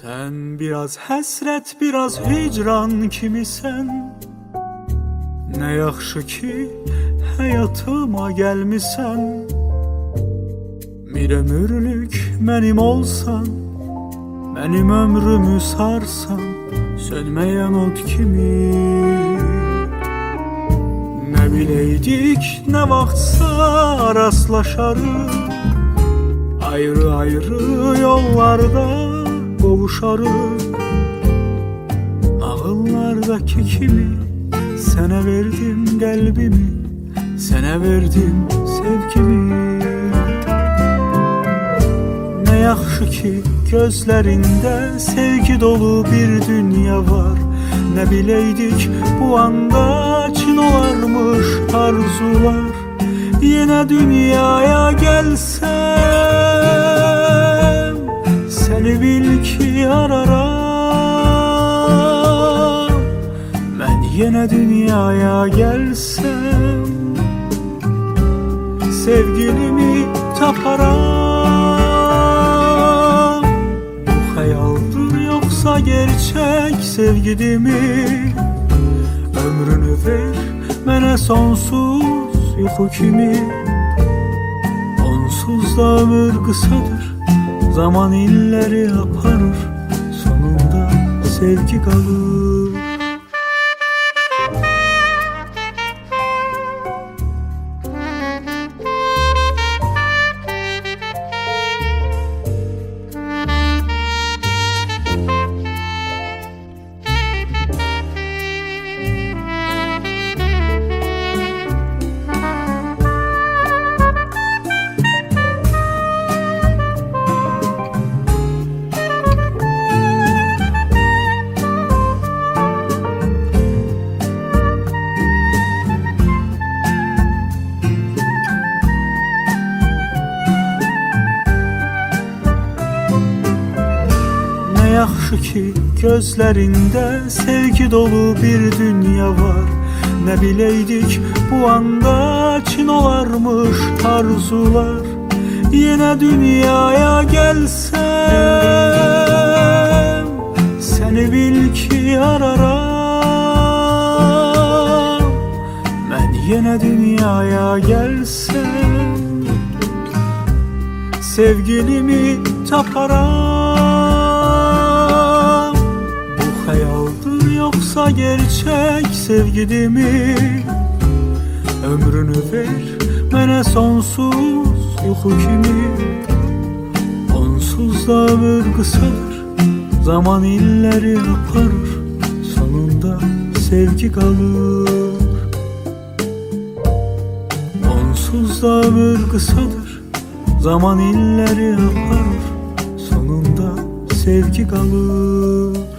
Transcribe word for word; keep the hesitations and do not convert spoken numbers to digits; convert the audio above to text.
Sen biraz həsrət, biraz hicran kimisən. Nə yaxşı ki həyatıma gəlmisən. Bir ömürlük mənim olsan, mənim ömrümü sarsan, sönməyən od kimi. Nə biləydik, nə vaxtsa rastlaşarıq, ayrı ayrı yollarda qovuşarıq. Nağıllardakı kimi sənə verdim qəlbimi, sənə verdim sevgimi. Nə yaxşı ki gözlərində sevgi dolu bir dünya var. Nə biləydik bu anda çin olarmış arzular. Yenə dünyaya gəlsəm, səni bil ki araram. Mən yenə dünyaya gəlsəm, sevgilimi taparam. Bu xəyaldır yoxsa gerçək sevgilimi? Ömrünü ver mənə sonsuz yuxu kimi. Onsuz da ömür qısadır, zaman illəri aparır, sonunda sevgi qalır. Yaxşı ki gözlərində sevgi dolu bir dünya var. Nə biləydik bu anda çin olarmış arzular. Yenə dünyaya gəlsəm, səni bil ki araram. Mən yenə dünyaya gəlsəm, sevgilimi taparam. Xəyaldır yoxsa gerçək sevgilimi? Ömrünü ver mənə sonsuz yuxu kimi. Onsuz da ömür qısadır, zaman illəri aparır, sonunda sevgi qalır. Onsuz da ömür qısadır, zaman illəri aparır, sonunda sevgi qalır.